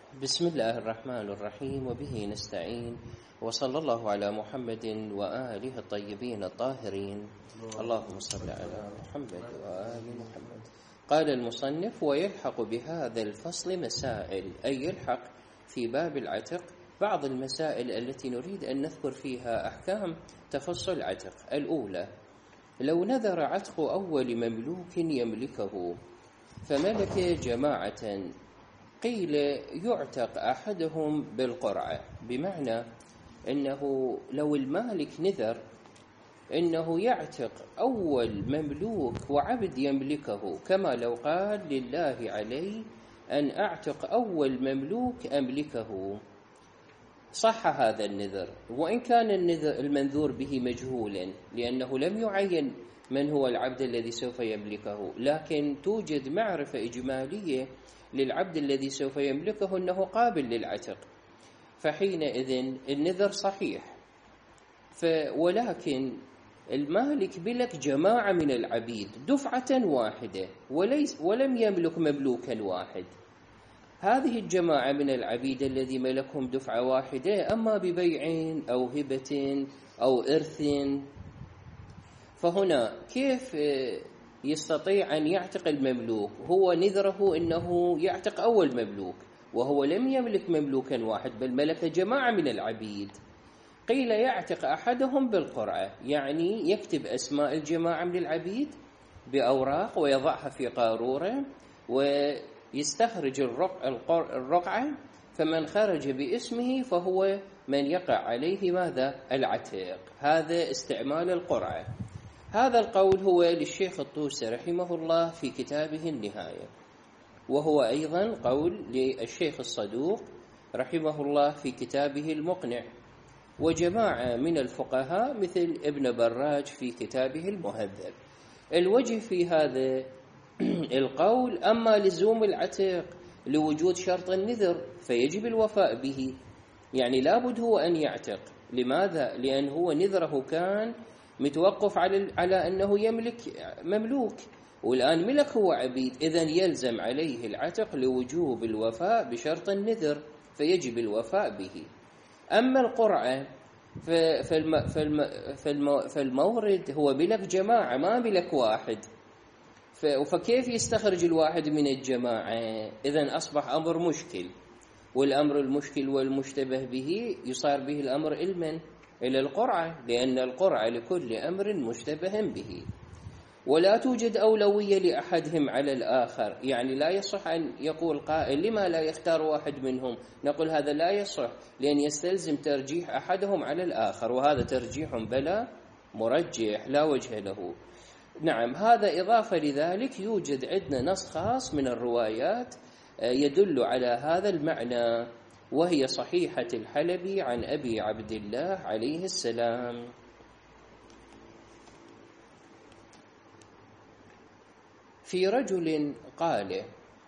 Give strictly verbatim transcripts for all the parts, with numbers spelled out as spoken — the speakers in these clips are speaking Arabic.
بسم الله الرحمن الرحيم وبه نستعين وصلى الله على محمد وآله الطيبين الطاهرين اللهم صل على محمد وآل محمد. قال المصنف: ويلحق بهذا الفصل مسائل، أي يلحق في باب العتق بعض المسائل التي نريد أن نذكر فيها أحكام تخص العتق. الأولى: لو نذر عتق أول مملوك يملكه فملك جماعة، قيل يعتق أحدهم بالقرعة، بمعنى أنه لو المالك نذر أنه يعتق أول مملوك وعبد يملكه، كما لو قال: لله علي أن أعتق أول مملوك أملكه، صح هذا النذر، وإن كان النذر المنذور به مجهولا لأنه لم يعين من هو العبد الذي سوف يملكه، لكن توجد معرفة إجمالية للعبد الذي سوف يملكه أنه قابل للعتق، فحينئذ النذر صحيح. ولكن المالك ملك جماعة من العبيد دفعة واحدة وليس ولم يملك مملوكا واحد. هذه الجماعة من العبيد الذي ملكهم دفعة واحدة، أما ببيع أو هبة أو إرث، فهنا كيف يستطيع أن يعتق المملوك؟ هو نذره أنه يعتق أول مملوك وهو لم يملك مملوكا واحد بل ملك جماعة من العبيد. قيل يعتق أحدهم بالقرعة، يعني يكتب أسماء الجماعة من العبيد بأوراق ويضعها في قارورة ويستخرج الرقعة، فمن خرج باسمه فهو من يقع عليه ماذا؟ العتق. هذا استعمال القرعة. هذا القول هو للشيخ الطوسي رحمه الله في كتابه النهاية، وهو أيضا قول للشيخ الصدوق رحمه الله في كتابه المقنع، وجماعة من الفقهاء مثل ابن براج في كتابه المهذب. الوجه في هذا القول: أما لزوم العتق لوجود شرط النذر فيجب الوفاء به، يعني لابد هو أن يعتق. لماذا؟ لأن هو نذره كان متوقف على على أنه يملك مملوك، والآن ملك هو عبيد، إذن يلزم عليه العتق لوجوب الوفاء بشرط النذر فيجب الوفاء به. أما القرعة فالمورد هو ملك جماعة ما ملك واحد، فكيف يستخرج الواحد من الجماعة؟ إذن أصبح أمر مشكل، والأمر المشكل والمشتبه به يصار به الأمر علما إلى القرعة، لأن القرعة لكل أمر مشتبه به، ولا توجد أولوية لأحدهم على الآخر. يعني لا يصح أن يقول قائل: لما لا يختار واحد منهم؟ نقول هذا لا يصح، لأن يستلزم ترجيح أحدهم على الآخر، وهذا ترجيح بلا مرجح لا وجه له. نعم، هذا إضافة لذلك يوجد عندنا نص خاص من الروايات يدل على هذا المعنى، وهي صحيحة الحلبي عن أبي عبد الله عليه السلام. في رجل قال: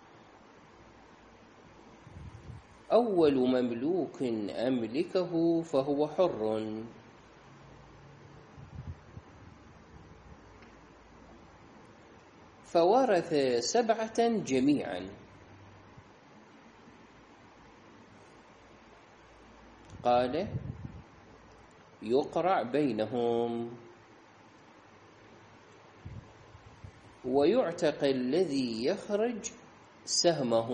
أول مملوك أملكه فهو حر، فورث سبعة جميعا، قال: يقرع بينهم ويعتق الذي يخرج سهمه.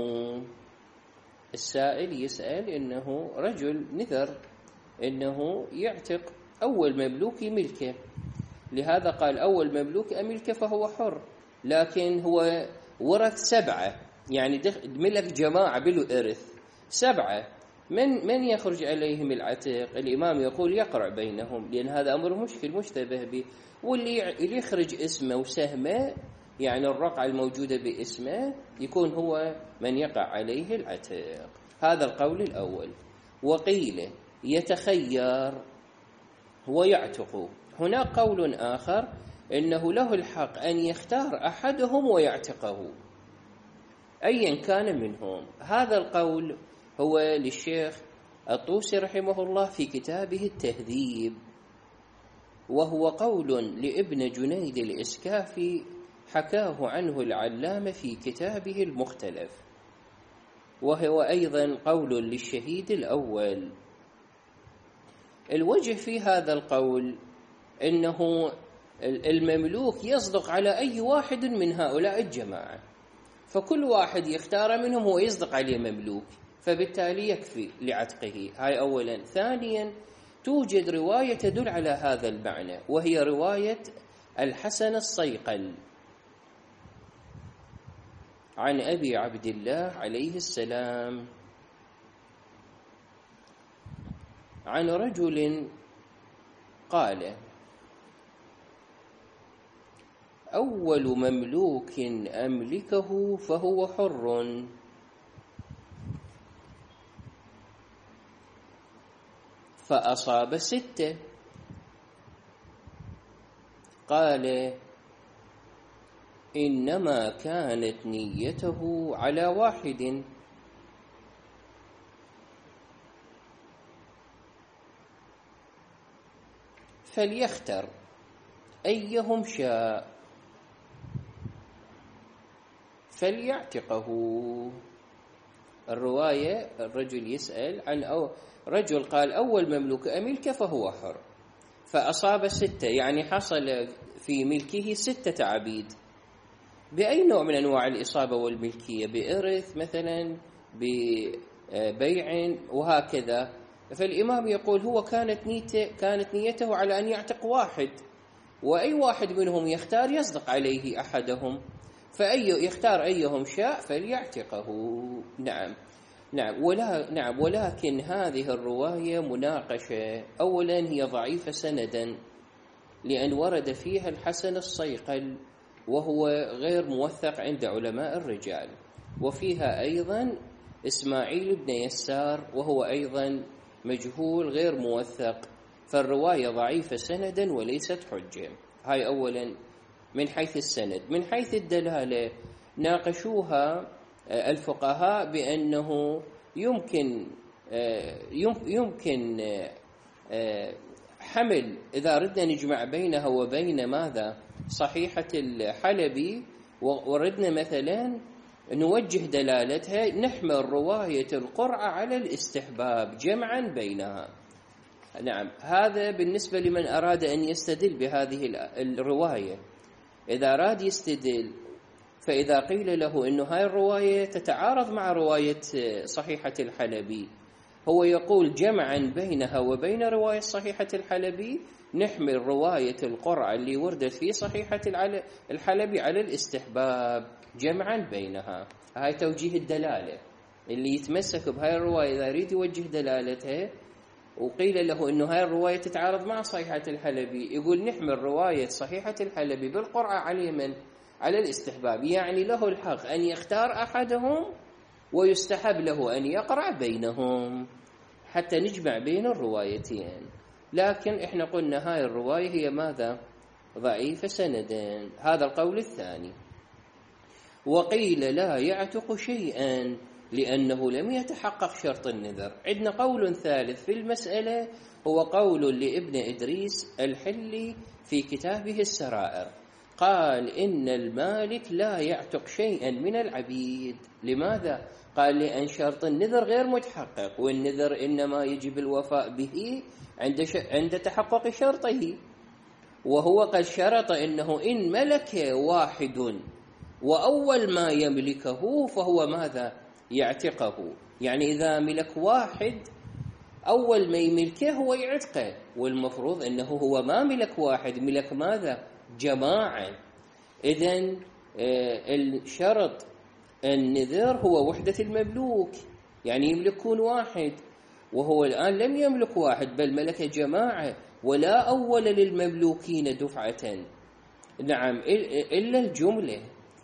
السائل يسأل إنه رجل نذر إنه يعتق أول مملوك ملكه، لهذا قال: أول مملوك أملكه فهو حر، لكن هو ورث سبعة، يعني ملك جماعة بالإرث سبعة، من من يخرج عليهم العتق؟ الإمام يقول يقرع بينهم، لأن هذا أمر مشكل مشتبه به، واللي يخرج اسمه وسهمه، يعني الرقعة الموجودة باسمه، يكون هو من يقع عليه العتق. هذا القول الأول. وقيل يتخير ويعتق. هناك قول آخر إنه له الحق أن يختار أحدهم ويعتقه أيا كان منهم. هذا القول هو للشيخ الطوسي رحمه الله في كتابه التهذيب، وهو قول لابن جنيد الإسكافي حكاه عنه العلامة في كتابه المختلف. وهو أيضا قول للشهيد الأول. الوجه في هذا القول أنه المملوك يصدق على أي واحد من هؤلاء الجماعة، فكل واحد يختار منهم هو يصدق عليه مملوك، فبالتالي يكفي لعتقه. هاي أولا. ثانيا، توجد رواية تدل على هذا المعنى، وهي رواية الحسن الصيقل عن أبي عبد الله عليه السلام عن رجل قال: أول مملوك أملكه فهو حر، فأصاب ستة. قال: إنما كانت نيته على واحد، فليختر أيهم شاء فليعتقه. الرواية الرجل يسأل عن أو رجل قال: أول مملوك أملك فهو حر، فأصاب ستة، يعني حصل في ملكه ستة عبيد. بأي نوع من أنواع الإصابة والملكية؟ بإرث مثلا، ببيع، وهكذا. فالإمام يقول هو كانت نيته كانت نيته على أن يعتق واحد، وأي واحد منهم يختار يصدق عليه أحدهم، فأي يختار أيهم شاء فليعتقه. نعم نعم ولا نعم ولكن هذه الرواية مناقشة. أولا هي ضعيفة سندا، لأن ورد فيها الحسن الصيقل وهو غير موثق عند علماء الرجال، وفيها أيضا إسماعيل بن يسار وهو أيضا مجهول غير موثق، فالرواية ضعيفة سندا وليست حجة. هاي أولا من حيث السند. من حيث الدلالة ناقشوها الفقهاء بأنه يمكن يمكن حمل، إذا ردنا نجمع بينها وبين ماذا صحيحة الحلبي، وردنا مثلا نوجه دلالتها، نحمل رواية القرعة على الاستحباب جمعا بينها. نعم، هذا بالنسبة لمن أراد أن يستدل بهذه الرواية. إذا أراد يستدل، فإذا قيل له أنه هاي الرواية تتعارض مع رواية صحيحة الحلبي، هو يقول جمعا بينها وبين رواية صحيحة الحلبي نحمل رواية القرعة اللي وردت في صحيحة الحلبي على الاستحباب جمعا بينها. هاي توجيه الدلالة. اللي يتمسك بهاي الرواية إذا يريد يوجه دلالتها وقيل له أنه هاي الرواية تتعارض مع صحيحة الحلبي، يقول نحمل رواية صحيحة الحلبي بالقرعة على من؟ على الاستحباب، يعني له الحق أن يختار أحدهم ويستحب له أن يقرأ بينهم حتى نجمع بين الروايتين. لكن إحنا قلنا هاي الرواية هي ماذا؟ ضعيفة سندا. هذا القول الثاني. وقيل لا يعتق شيئا لأنه لم يتحقق شرط النذر. عندنا قول ثالث في المسألة، هو قول لابن إدريس الحلي في كتابه السرائر، قال إن المالك لا يعتق شيئا من العبيد. لماذا؟ قال لأن شرط النذر غير متحقق، والنذر إنما يجب الوفاء به عند عند تحقق شرطه، وهو قد شرط إنه إن ملك واحد وأول ما يملكه فهو ماذا؟ يعتقه. يعني إذا ملك واحد أول ما يملكه هو يعتقه، والمفروض أنه هو ما ملك واحد، ملك ماذا؟ جماعة. إذن الشرط النذر هو وحدة المملوك، يعني يملكون واحد، وهو الآن لم يملك واحد بل ملك جماعة، ولا أول للمملوكين دفعة. نعم، إلا الجملة،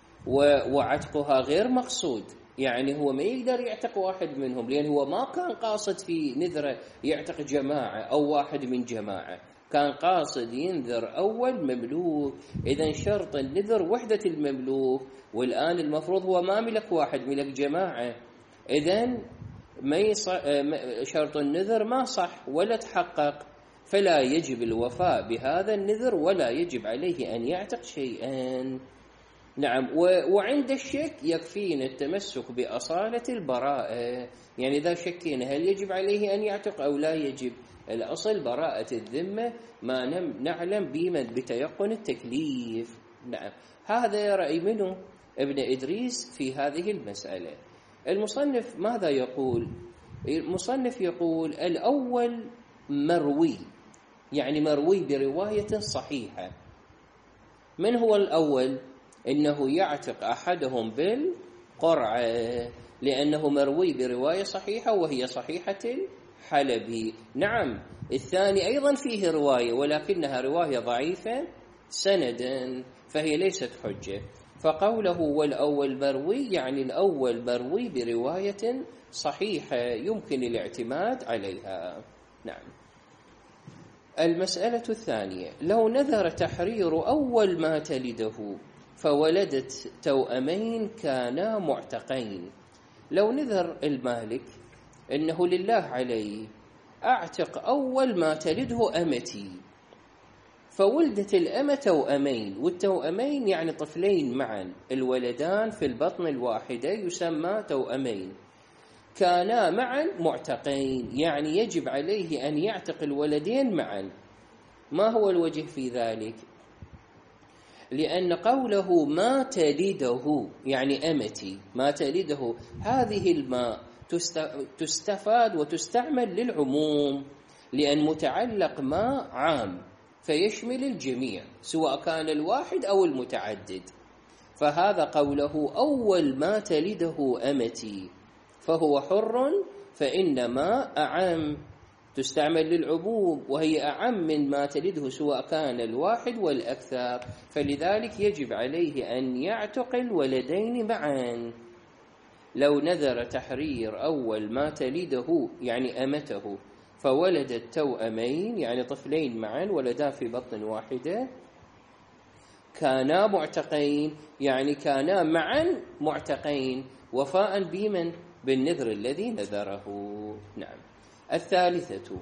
وعتقها غير مقصود، يعني هو ما يقدر يعتق واحد منهم، لأن هو ما كان قاصد في نذره يعتق جماعة أو واحد من جماعة، كان قاصد ينذر أول مملوك. إذن شرط النذر وحدة المملوك، والآن المفروض هو ما ملك واحد، ملك جماعة. إذن ما يص... شرط النذر ما صح ولا تحقق، فلا يجب الوفاء بهذا النذر ولا يجب عليه أن يعتق شيئا. نعم. وعند الشك يكفينا التمسك بأصالة البراءة، يعني إذا شكينا هل يجب عليه أن يعتق أو لا يجب، الأصل براءة الذمة ما نعلم بمن بتيقن التكليف. نعم. هذا رأي منه ابن إدريس في هذه المسألة. المصنف ماذا يقول؟ المصنف يقول الأول مروي، يعني مروي برواية صحيحة. من هو الأول؟ إنه يعتق أحدهم بالقرعة، لأنه مروي برواية صحيحة وهي صحيحة الحلبي. نعم. الثاني أيضا فيه رواية ولكنها رواية ضعيفة سندا، فهي ليست حجة. فقوله والأول مروي يعني الأول مروي برواية صحيحة يمكن الاعتماد عليها. نعم. المسألة الثانية، لو نذر تحرير أول ما تلده فولدت توأمين كانا معتقين. لو نذر المالك إنه لله علي أعتق أول ما تلده أمتي، فولدت الأمة توأمين، والتوأمين يعني طفلين معا، الولدان في البطن الواحدة يسمى توأمين، كانا معا معتقين، يعني يجب عليه أن يعتق الولدين معا. ما هو الوجه في ذلك؟ لأن قوله ما تلده يعني أمتي، ما تلده هذه الماء تستفاد وتستعمل للعموم، لأن متعلق ما عام فيشمل الجميع سواء كان الواحد أو المتعدد. فهذا قوله أول ما تلده أمتي فهو حر، فإنما أعم تستعمل للعموم وهي أعم من ما تلده سواء كان الواحد والأكثر، فلذلك يجب عليه أن يعتق الولدين معا. لو نذر تحرير أول ما تلده يعني أمته فولدت توأمين يعني طفلين معا ولدا في بطن واحدة، كانا معتقين يعني كانا معا معتقين وفاء بمن؟ بالنذر الذي نذره. نعم. الثالثة،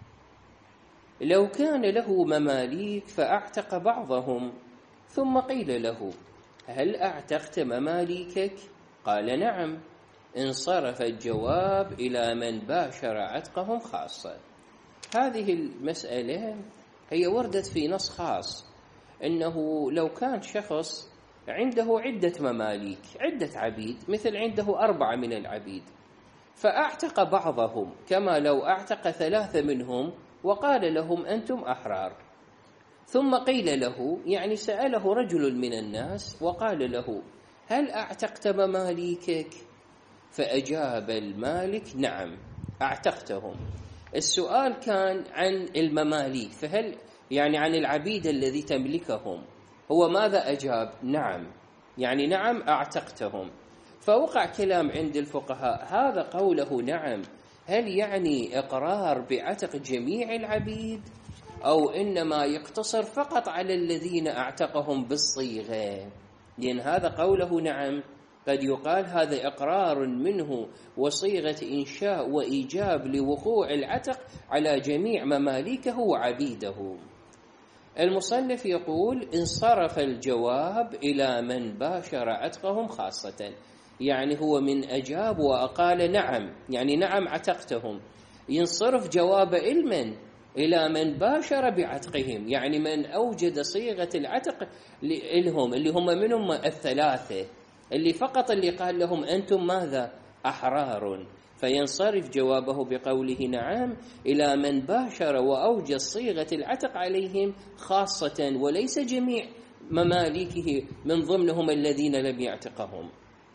لو كان له مماليك فأعتق بعضهم، ثم قيل له هل أعتقت مماليكك؟ قال نعم، انصرف الجواب إلى من باشر عتقهم خاصة. هذه المسألة هي وردت في نص خاص، إنه لو كان شخص عنده عدة مماليك، عدة عبيد، مثل عنده أربعة من العبيد، فأعتق بعضهم كما لو أعتق ثلاثة منهم وقال لهم أنتم أحرار، ثم قيل له يعني سأله رجل من الناس وقال له هل أعتقت مماليكك؟ فأجاب المالك نعم أعتقتهم. السؤال كان عن المماليك، فهل يعني عن العبيد الذي تملكهم، هو ماذا أجاب؟ نعم، يعني نعم أعتقتهم. فوقع كلام عند الفقهاء، هذا قوله نعم هل يعني إقرار بعتق جميع العبيد أو إنما يقتصر فقط على الذين أعتقهم بالصيغة؟ لأن هذا قوله نعم قد يقال هذا إقرار منه وصيغة إنشاء وإيجاب لوقوع العتق على جميع مماليكه وعبيده. المصنف يقول انصرف الجواب إلى من باشر عتقهم خاصة، يعني هو من أجاب وأقال نعم يعني نعم عتقتهم، ينصرف جواب علما إلى من باشر بعتقهم، يعني من أوجد صيغة العتق لهم اللي هم منهم الثلاثة اللي فقط اللي قال لهم أنتم ماذا؟ أحرار، فينصرف جوابه بقوله نعم إلى من باشر وأوجد صيغة العتق عليهم خاصة وليس جميع مماليكه من ضمنهم الذين لم يعتقهم.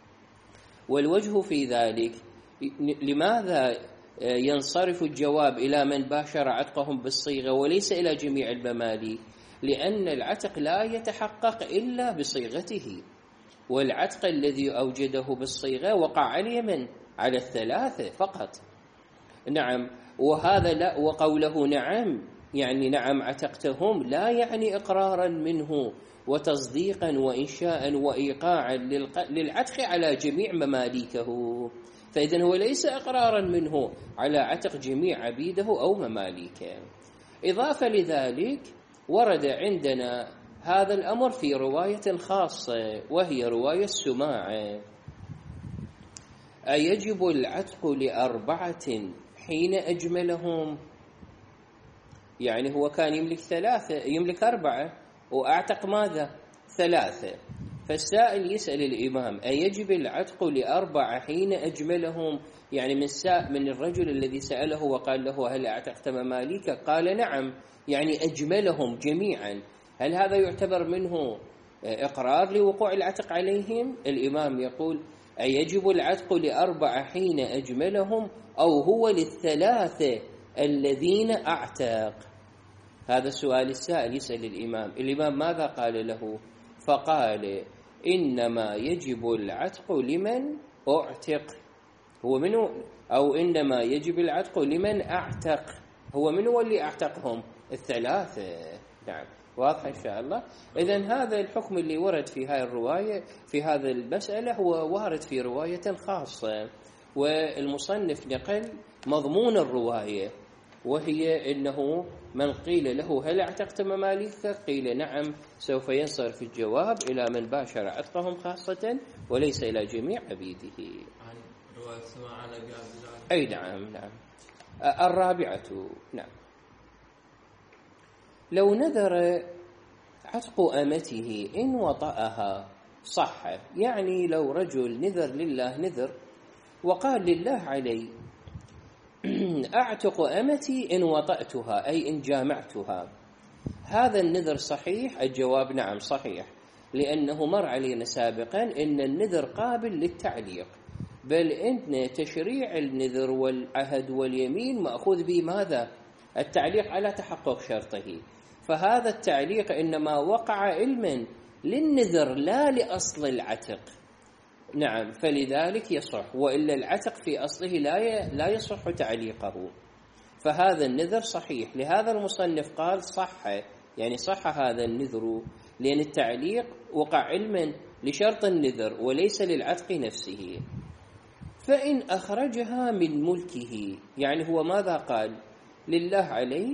والوجه في ذلك لماذا ينصرف الجواب إلى من باشر عتقهم بالصيغة وليس إلى جميع المماليك؟ لأن العتق لا يتحقق إلا بصيغته، والعتق الذي أوجده بالصيغة وقع على من؟ على الثلاثة فقط. نعم. وهذا لا، وقوله نعم يعني نعم عتقتهم لا يعني إقرارا منه وتصديقا وإنشاء وإيقاعا للعتق على جميع مماليكه، فإذن هو ليس إقرارا منه على عتق جميع عبيده أو مماليكه. إضافة لذلك ورد عندنا هذا الأمر في رواية خاصة وهي رواية السماع. أيجب العتق لأربعة حين أجملهم؟ يعني هو كان يملك ثلاثة، يملك أربعة وأعتق ماذا؟ ثلاثة. فالسائل يسأل الإمام أيجب العتق لأربعة حين أجملهم؟ يعني من ساء من الرجل الذي سأله وقال له هل أعتقت مماليك؟ قال نعم، يعني أجملهم جميعا. هل هذا يعتبر منه إقرار لوقوع العتق عليهم؟ الإمام يقول أيجب العتق لأربعة حين أجملهم أو هو للثلاثة الذين أعتق؟ هذا السؤال السائل يسأل الإمام. الإمام ماذا قال له؟ فقال إنما يجب العتق لمن أعتق. هو منه أو إنما يجب العتق لمن أعتق. هو من هو اللي أعتقهم؟ الثلاثة. نعم، واضح إن شاء الله. إذن هذا الحكم اللي ورد في هذه الرواية في هذا المسألة هو وارد في رواية خاصة، والمصنف نقل مضمون الرواية، وهي إنه من قيل له هل اعتقت مماليك؟ قيل نعم، سوف ينصرف الجواب إلى من باشر عتقهم خاصة وليس إلى جميع عبيده. عن رواية سماع عن أبي عبد الله. أي نعم نعم. الرابعة، نعم، لو نذر عتق أمته إن وطأها صح. يعني لو رجل نذر لله نذر وقال لله علي أعتق أمتي إن وطأتها أي إن جامعتها، هذا النذر صحيح؟ الجواب نعم صحيح، لأنه مر علينا سابقا إن النذر قابل للتعليق، بل إن تشريع النذر والعهد واليمين مأخوذ به ماذا؟ التعليق على تحقق شرطه. فهذا التعليق إنما وقع علما للنذر لا لأصل العتق. نعم، فلذلك يصح، وإلا العتق في أصله لا لا يصح تعليقه. فهذا النذر صحيح، لهذا المصنف قال صح، يعني صح هذا النذر، لأن التعليق وقع علما لشرط النذر وليس للعتق نفسه. فإن أخرجها من ملكه، يعني هو ماذا قال؟ لله علي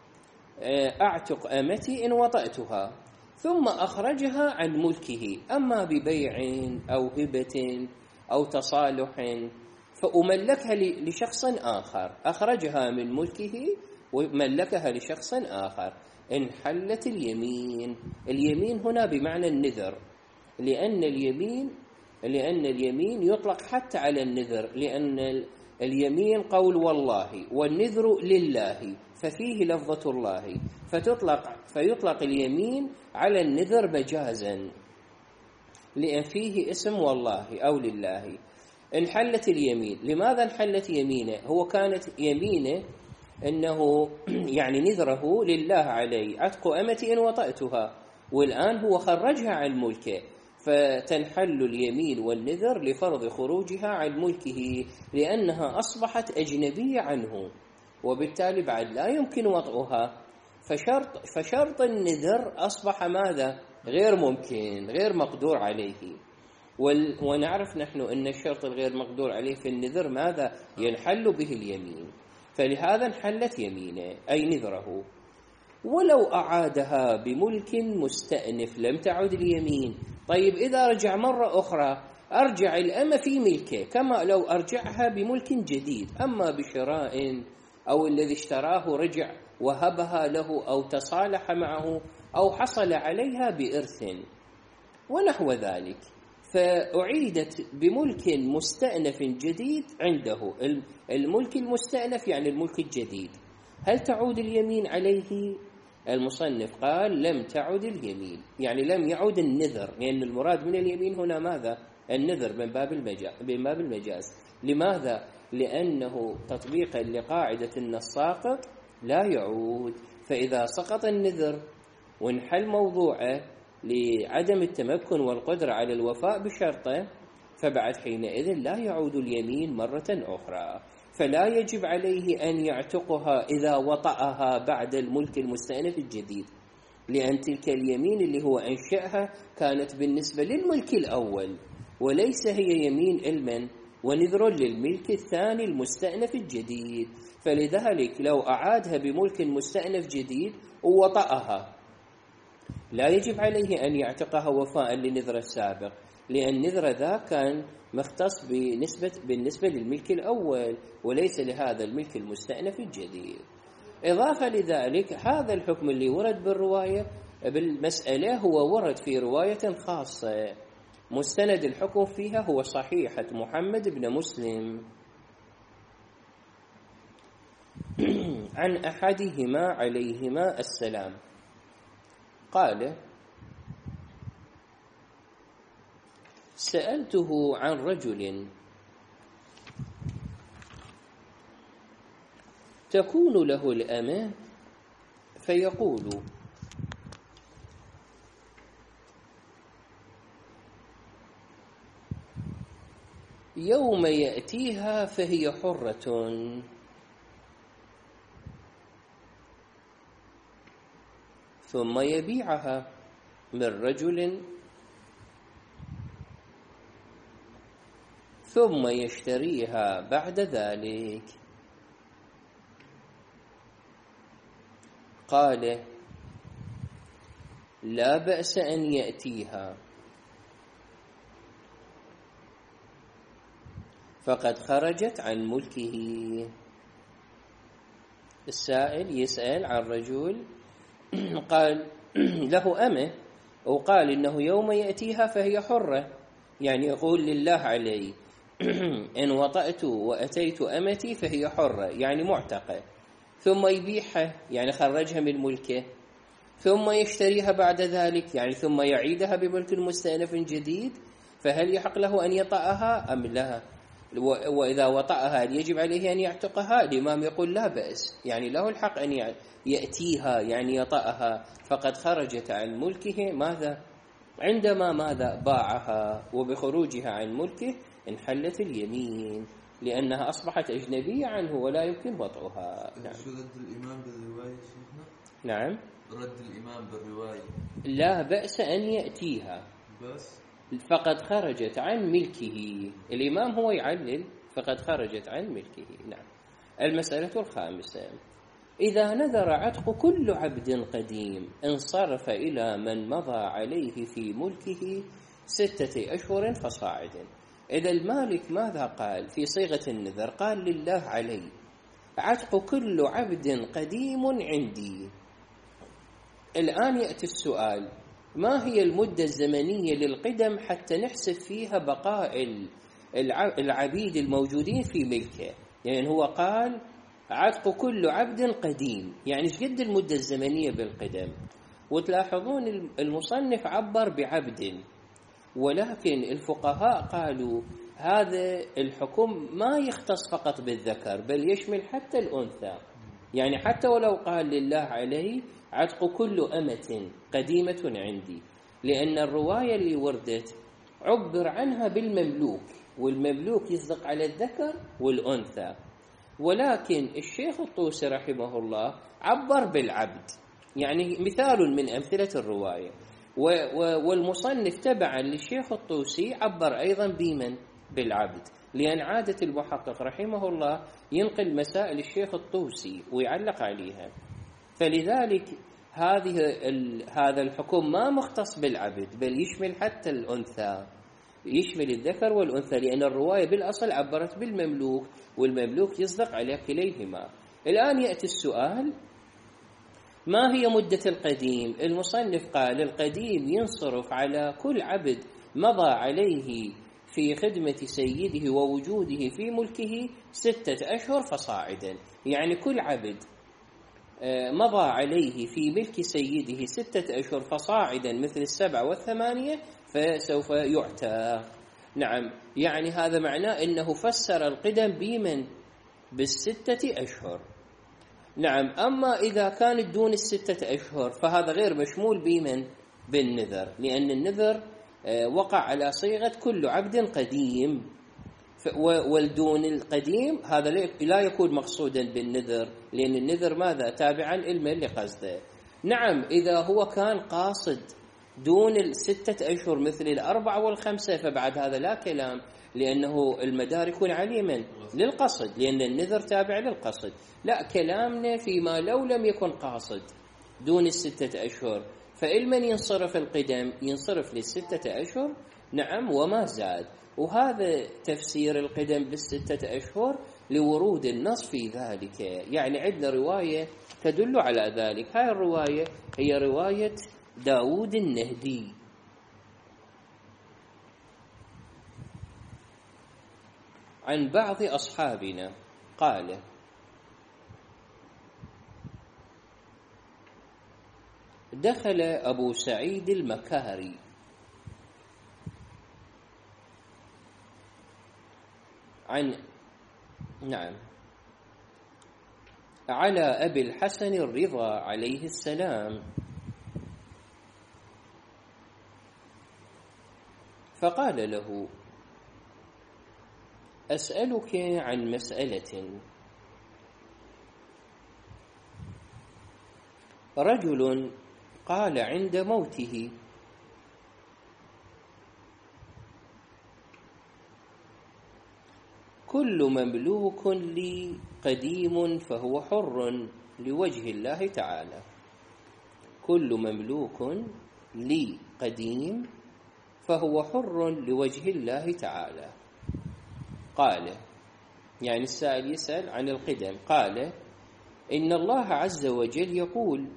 أعتق أمتي إن وطأتها، ثم أخرجها عن ملكه، أما ببيع أو هبة أو تصالح فأملكها لشخص آخر. أخرجها من ملكه وملكها لشخص آخر. انحلت اليمين. اليمين هنا بمعنى النذر، لأن اليمين لأن اليمين يطلق حتى على النذر، لأن اليمين قول والله والنذر لله، ففيه لفظة الله، فتطلق فيطلق اليمين على النذر مجازا لأن فيه اسم والله أو لله. انحلت اليمين. لماذا انحلت يمينه؟ هو كانت يمينه أنه يعني نذره لله علي عتق أمتي إن وطأتها، والآن هو خرجها عن ملكه، فتنحل اليمين والنذر لفرض خروجها عن ملكه، لأنها أصبحت أجنبية عنه، وبالتالي بعد لا يمكن وطئها. فشرط, فشرط النذر أصبح ماذا؟ غير ممكن، غير مقدور عليه. ونعرف نحن أن الشرط الغير مقدور عليه في النذر ماذا؟ ينحل به اليمين، فلهذا انحلت يمينه أي نذره. ولو أعادها بملك مستأنف لم تعد اليمين. طيب إذا رجع مرة أخرى أرجع الأمة في ملكه كما لو أرجعها بملك جديد، أما بشراء أو الذي اشتراه رجع وهبها له أو تصالح معه أو حصل عليها بإرث ونحو ذلك، فأعيدت بملك مستأنف جديد عنده. الملك المستأنف يعني الملك الجديد، هل تعود اليمين عليه؟ المصنف قال لم تعد اليمين، يعني لم يعود النذر، لأن المراد من اليمين هنا ماذا؟ النذر من باب المجاز, من باب المجاز. لماذا؟ لأنه تطبيقا لقاعدة أن الساقط لا يعود، فإذا سقط النذر وانحل موضوعه لعدم التمكن والقدرة على الوفاء بشرطه، فبعد حينئذ لا يعود اليمين مرة أخرى، فلا يجب عليه أن يعتقها إذا وطأها بعد الملك المستأنف الجديد، لأن تلك اليمين اللي هو أنشأها كانت بالنسبة للملك الأول، وليس هي يمين علما ونذر للملك الثاني المستأنف الجديد. فلذلك لو أعادها بملك مستأنف جديد ووطأها لا يجب عليه أن يعتقها وفاء للنذر السابق، لأن النذر ذا كان مختص بنسبة بالنسبة للملك الأول وليس لهذا الملك المستأنف الجديد. إضافة لذلك هذا الحكم اللي ورد بالرواية بالمسألة هو ورد في رواية خاصة مستند الحكم فيها هو صحيحة محمد بن مسلم عن أحدهما عليهما السلام قال: سألته عن رجل تكون له الأمة فيقول: يوم يأتيها فهي حرة، ثم يبيعها من رجل ثم يشتريها بعد ذلك. قال: لا بأس أن يأتيها، فقد خرجت عن ملكه. السائل يسأل عن رجل قال له أمة، وقال إنه يوم يأتيها فهي حرة، يعني يقول لله علي إن وطأت وأتيت أمتي فهي حرة يعني معتقة، ثم يبيعها يعني خرجها من ملكه، ثم يشتريها بعد ذلك يعني ثم يعيدها بملك مستأنف جديد، فهل يحق له أن يطأها أم لا؟ وإذا وطأها يجب عليه أن يعتقها؟ الإمام يقول لا بأس، يعني له الحق أن يأتيها يعني يطأها، فقد خرجت عن ملكه ماذا؟ عندما ماذا؟ باعها، وبخروجها عن ملكه انحلت اليمين لأنها أصبحت أجنبية عنه ولا يمكن وطئها. نعم. شو رد الإمام بالرواية شيخنا؟ نعم. رد الإمام بالرواية لا بأس أن يأتيها بس فقد خرجت عن ملكه. الإمام هو يعلل فقد خرجت عن ملكه. نعم. المسألة الخامسة: إذا نذر عتق كل عبد قديم انصرف إلى من مضى عليه في ملكه ستة أشهر فصاعد. إذا المالك ماذا قال في صيغة النذر؟ قال لله علي عتق كل عبد قديم عندي. الآن يأتي السؤال: ما هي المدة الزمنية للقدم حتى نحسب فيها بقاء العبيد الموجودين في ملكه؟ يعني هو قال عتق كل عبد قديم، يعني ايش قد المدة الزمنية بالقدم؟ وتلاحظون المصنف عبر بعبد، ولكن الفقهاء قالوا هذا الحكم ما يختص فقط بالذكر بل يشمل حتى الأنثى، يعني حتى ولو قال لله عليه عتق كل أمة قديمة عندي، لأن الرواية اللي وردت عبر عنها بالمملوك، والمملوك يصدق على الذكر والأنثى، ولكن الشيخ الطوسي رحمه الله عبر بالعبد، يعني مثال من أمثلة الرواية. والمصنف تبعا للشيخ الطوسي عبر أيضا بمن؟ بالعبد، لأن عادة المحقق رحمه الله ينقل مسائل الشيخ الطوسي ويعلق عليها، فلذلك هذه هذا الحكم ما مختص بالعبد بل يشمل حتى الأنثى، يشمل الذكر والأنثى، لأن الرواية بالأصل عبرت بالمملوك، والمملوك يصدق على كليهما. الآن يأتي السؤال: ما هي مدة القديم؟ المصنف قال القديم ينصرف على كل عبد مضى عليه في خدمة سيده ووجوده في ملكه ستة أشهر فصاعدا، يعني كل عبد مضى عليه في ملك سيده ستة أشهر فصاعدا مثل السبعة والثمانية فسوف يعتق. نعم، يعني هذا معناه أنه فسر القدم بمن؟ بالستة أشهر. نعم. أما إذا كانت دون الستة أشهر فهذا غير مشمول بمن؟ بالنذر، لأن النذر وقع على صيغة كل عبد قديم، والدون القديم هذا لا يكون مقصودا بالنذر، لأن النذر ماذا؟ تابعا لمن لقصده. نعم، إذا هو كان قاصد دون الستة أشهر مثل الأربعة والخمسة فبعد هذا لا كلام، لأنه المدار يكون عليه من؟ للقصد، لأن النذر تابع للقصد. لا، كلامنا فيما لو لم يكن قاصد دون الستة أشهر فإن من ينصرف القدم ينصرف للستة أشهر، نعم، وما زاد. وهذا تفسير القدم بالستة أشهر لورود النص في ذلك، يعني عندنا رواية تدل على ذلك. هاي الرواية هي رواية داود النهدي عن بعض أصحابنا قال: دخل أبو سعيد المكاري عن نعم على أبي الحسن الرضا عليه السلام، فقال له: أسألك عن مسألة. رجل قال عند موته: كل مملوك لي قديم فهو حر لوجه الله تعالى. كل مملوك لي قديم فهو حر لوجه الله تعالى. قال، يعني السائل يسأل عن القدم، قال: إن الله عز وجل يقول: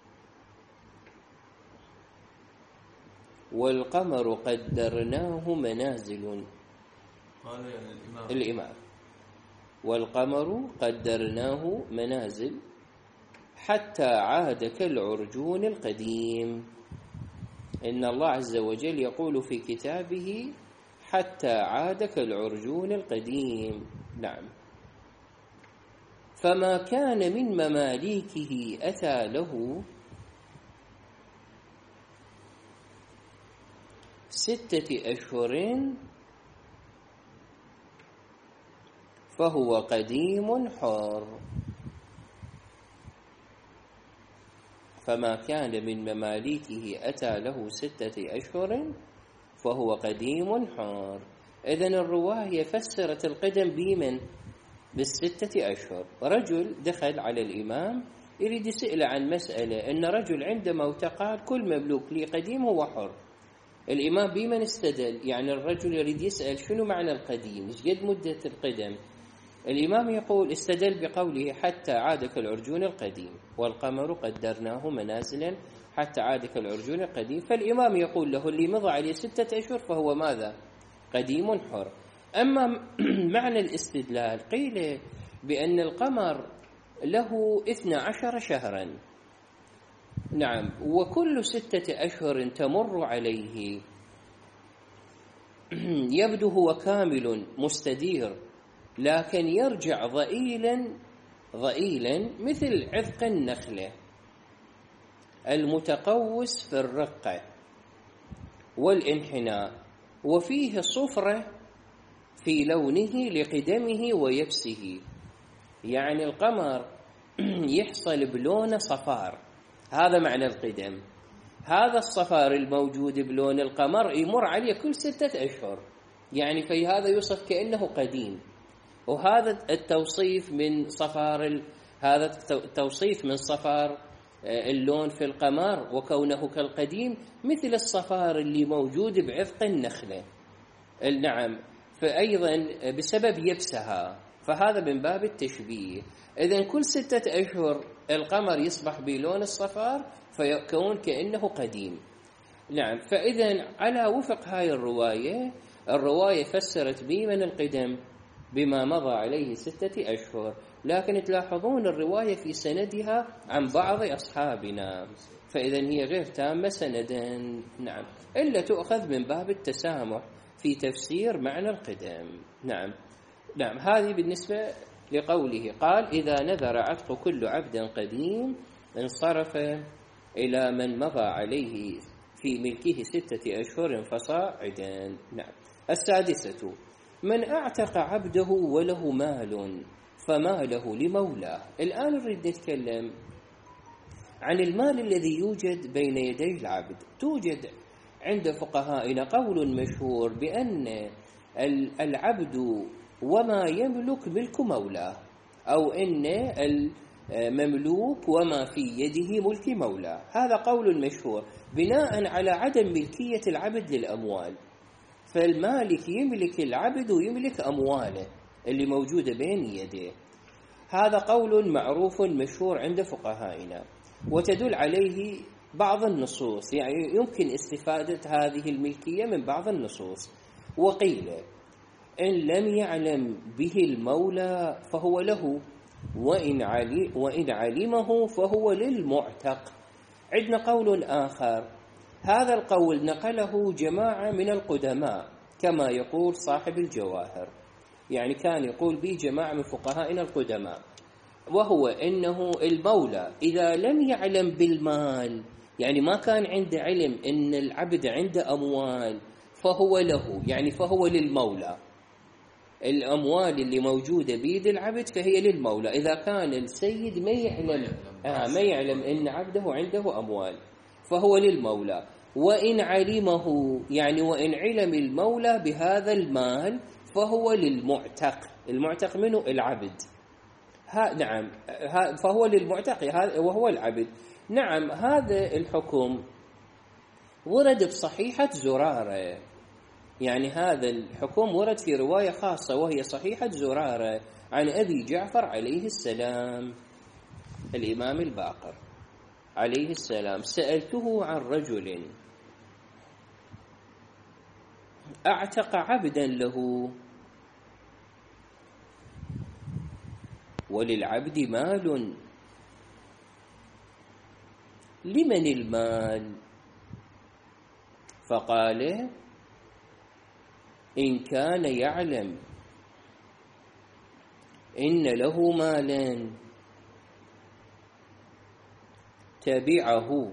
والقمر قدرناه منازل. قال يعني الإمام الإمام والقمر قدرناه منازل حتى عاد كالعرجون القديم. إن الله عز وجل يقول في كتابه: حتى عاد كالعرجون القديم. نعم. فما كان من مماليكه أتى له ستة أشهر فهو قديم حر. فما كان من مماليكه أتى له ستة أشهر فهو قديم حر. إذن الرواية فسرت القدم بمن؟ بالستة أشهر. رجل دخل على الإمام يريد يسأل عن مسألة، أن رجل عند موته قال: كل مملوك لي قديم هو حر. الإمام بمن استدل؟ يعني الرجل يريد يسأل شنو معنى القديم، ايش قد مدة القدم. الإمام يقول استدل بقوله: حتى عاد كالعرجون القديم، والقمر قدرناه منازلا حتى عاد كالعرجون القديم. فالإمام يقول له: اللي مضى عليه ستة أشهر فهو ماذا؟ قديم حر. أما معنى الاستدلال، قيل بأن القمر له اثنى عشر شهرا، نعم، وكل ستة أشهر تمر عليه يبدو هو كامل مستدير، لكن يرجع ضئيلا ضئيلا مثل عذق النخلة المتقوس في الرقة والانحناء، وفيه صفرة في لونه لقدمه ويبسه. يعني القمر يحصل بلون صفار، هذا معنى القدم. هذا الصفار الموجود بلون القمر يمر عليه كل ستة أشهر، يعني في هذا يوصف كأنه قديم. وهذا التوصيف من صفار ال... هذا التوصيف من صفار اللون في القمر وكونه كالقديم مثل الصفار اللي موجود بعذق النخلة، نعم، فأيضا بسبب يبسها، فهذا من باب التشبيه. إذن كل ستة أشهر القمر يصبح بلون الصفار فيكون كأنه قديم، نعم. فإذن على وفق هاي الرواية، الرواية فسرت بمن القدم بما مضى عليه ستة أشهر، لكن تلاحظون الرواية في سندها عن بعض أصحابنا، فإذن هي غير تامة سندا، نعم، إلا تؤخذ من باب التسامح في تفسير معنى القدم، نعم. نعم، هذه بالنسبة لقوله قال: إذا نذر عتق كل عبد قديم انصرف إلى من مضى عليه في ملكه ستة أشهر فصاعدا، نعم. السادسة: من أعتق عبده وله مال فماله لمولاه. الآن نريد نتكلم عن المال الذي يوجد بين يدي العبد. توجد عند فقهائنا قول مشهور بأن العبد وما يملك ملك مولاه، أو أن مملوك وما في يده ملك مولى. هذا قول مشهور بناء على عدم ملكية العبد للأموال، فالمالك يملك العبد ويملك أمواله اللي موجودة بين يديه. هذا قول معروف مشهور عند فقهائنا، وتدل عليه بعض النصوص، يعني يمكن استفادة هذه الملكية من بعض النصوص. وقيل إن لم يعلم به المولى فهو له، وإن, علي وإن علمه فهو للمعتق. عندنا قول آخر، هذا القول نقله جماعة من القدماء كما يقول صاحب الجواهر، يعني كان يقول به جماعة من فقهائنا القدماء، وهو إنه المولى إذا لم يعلم بالمال، يعني ما كان عنده علم إن العبد عنده أموال، فهو له، يعني فهو للمولى. الأموال اللي موجودة بيد العبد فهي للمولى إذا كان السيد ما يعلم آه ما يعلم إن عبده عنده أموال، فهو للمولى. وإن علمه، يعني وإن علم المولى بهذا المال فهو للمعتق. المعتق منه العبد، ها نعم، ها فهو للمعتق وهو العبد. نعم، هذا الحكم ورد بصحيحة زرارة، يعني هذا الحكم ورد في رواية خاصة وهي صحيحة زرارة عن أبي جعفر عليه السلام، الإمام الباقر عليه السلام. سألته عن رجل أعتق عبدا له وللعبد مال، لمن المال؟ فقال إن كان يعلم إن له مالا تبعه،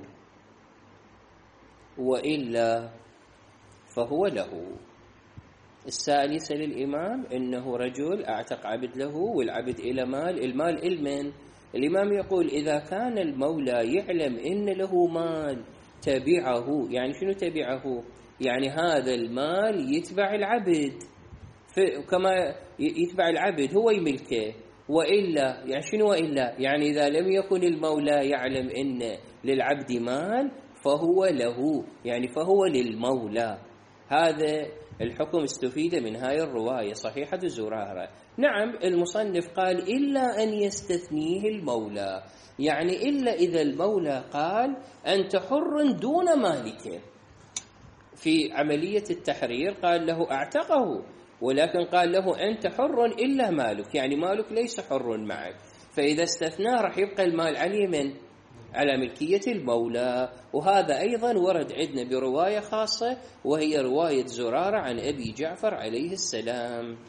وإلا فهو له. الثالثة للإمام إنه رجل أعتق عبد له والعبد إلى مال، المال إلمن؟ الإمام يقول إذا كان المولى يعلم إن له مال تبعه، يعني شنو تبعه؟ يعني هذا المال يتبع العبد، كما يتبع العبد هو يملكه. وإلا يعني شنو وإلا؟ يعني إذا لم يكن المولى يعلم إن للعبد مال فهو له، يعني فهو للمولى. هذا الحكم استفيد من هاي الرواية صحيحة زرارة. نعم، المصنف قال إلا أن يستثنيه المولى، يعني إلا إذا المولى قال أنت حر دون مالك. في عملية التحرير قال له أعتقه، ولكن قال له أنت حر إلا مالك، يعني مالك ليس حر معك. فإذا استثناه راح يبقى المال على من؟ على ملكية المولى. وهذا أيضا ورد عندنا برواية خاصة وهي رواية زرارة عن أبي جعفر عليه السلام.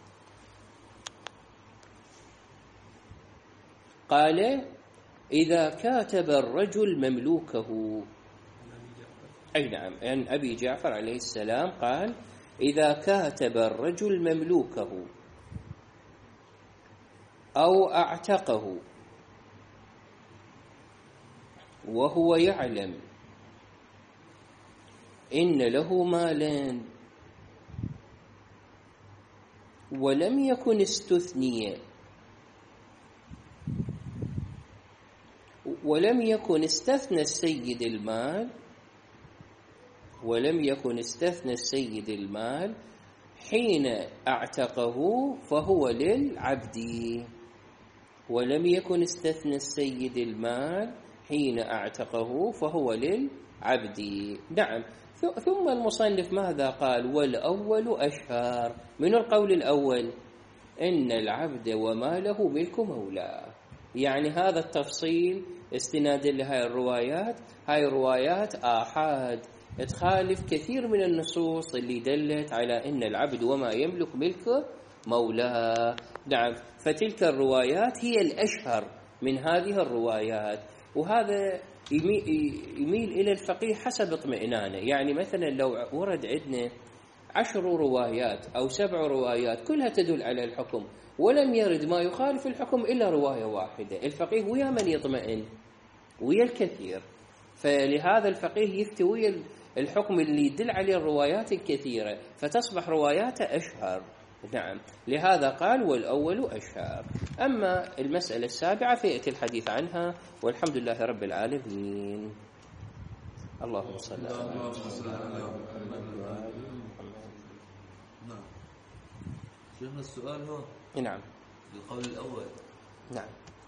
قال إذا كاتب الرجل مملوكه، أي نعم، عن أبي جعفر عليه السلام قال إذا كاتب الرجل مملوكه أو أعتقه وهو يعلم إن له مالا ولم يكن استثني ولم يكن استثنى السيد المال ولم يكن استثنى السيد المال حين اعتقه فهو للعبد. ولم يكن استثنى السيد المال حين اعتقه فهو للعبد. نعم. ثم المصنف ماذا قال؟ والأول أشهر. من القول الأول؟ إن العبد وماله ملك مولاه. يعني هذا التفصيل استنادا لهذه الروايات، هاي الروايات آحاد تخالف كثير من النصوص اللي دلت على إن العبد وما يملك ملك مولاه. نعم، فتلك الروايات هي الأشهر من هذه الروايات، وهذا يميل إلى الفقيه حسب اطمئنانه. يعني مثلا لو ورد عندنا عشر روايات أو سبع روايات كلها تدل على الحكم ولم يرد ما يخالف الحكم إلا رواية واحدة، الفقيه ويا من يطمئن؟ ويا الكثير. فلهذا الفقيه يفتي ويا الحكم اللي يدل عليه الروايات الكثيرة، فتصبح رواياته أشهر نعم، لهذا قال والأول أشهر. أما المسألة السابعة فيأتي الحديث عنها، والحمد لله رب العالمين. اللهم صل على محمد. نعم. شيخنا السؤال هو نعم القول الأول. نعم